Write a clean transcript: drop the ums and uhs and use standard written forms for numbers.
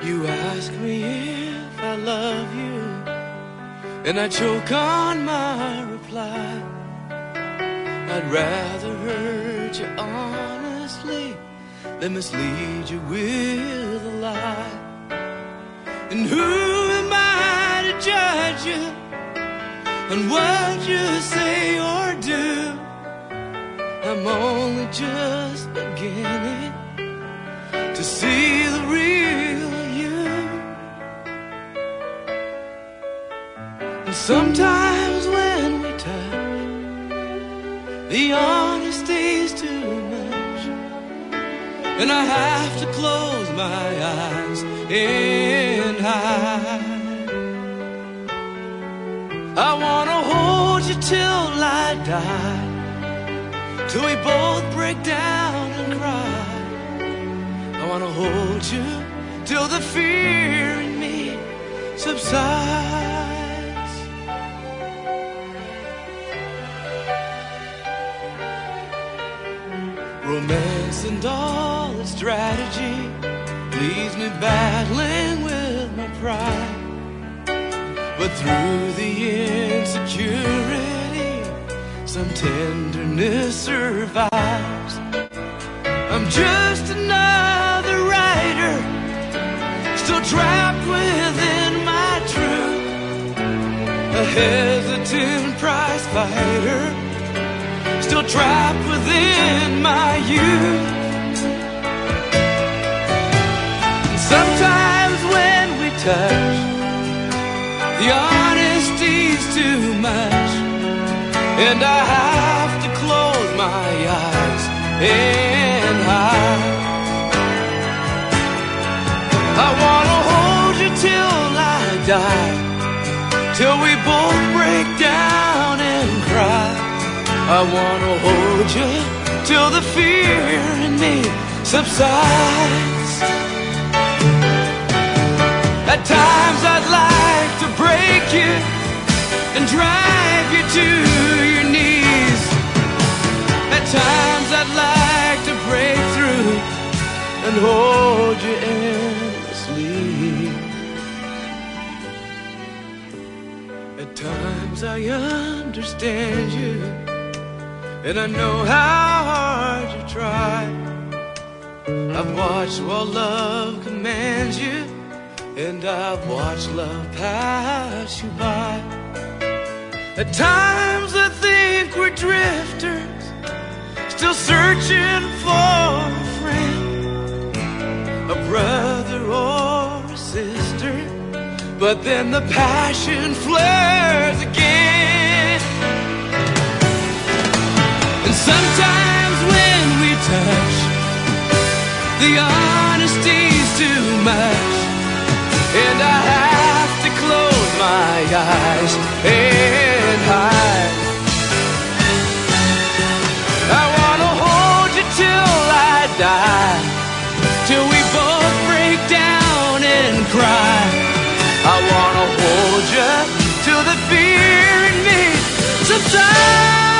You ask me if I love you, and I choke on my reply. I'd rather hurt you honestly than mislead you with a lie. And who am I to judge you on what you say or do? I'm only just beginning to see the real you. And sometimes when we touch, the honesty's too much, and I have to close my eyes and hide. I wanna hold you till I die, till we both break down and cry. I wanna hold you till the fear in me subsides. Romance and all its strategy leaves me battling with my pride. But through the insecurity, some tenderness survives. I'm just another writer, still trapped within my truth, a hesitant prize fighter, still trapped within my youth. And sometimes when we touch, the honesty's too much, and I have to close my eyes and hide. I wanna hold you till I die, till we both break down and cry. I wanna hold you till the fear in me subsides. At times I'd like to break you and drive you to your knees. At times I'd like to break through and hold you endlessly. At times I understand you, and I know how hard you try. I've watched while love commands you, and I've watched love pass you by. At times I think we're drifters, still searching for a friend, a brother or a sister. But then the passion flares again. And sometimes when we touch, the honesty's too much, and I have to close my eyes and hide. I wanna hold you till I die, till we both break down and cry. I wanna hold you till the fear in me subsides.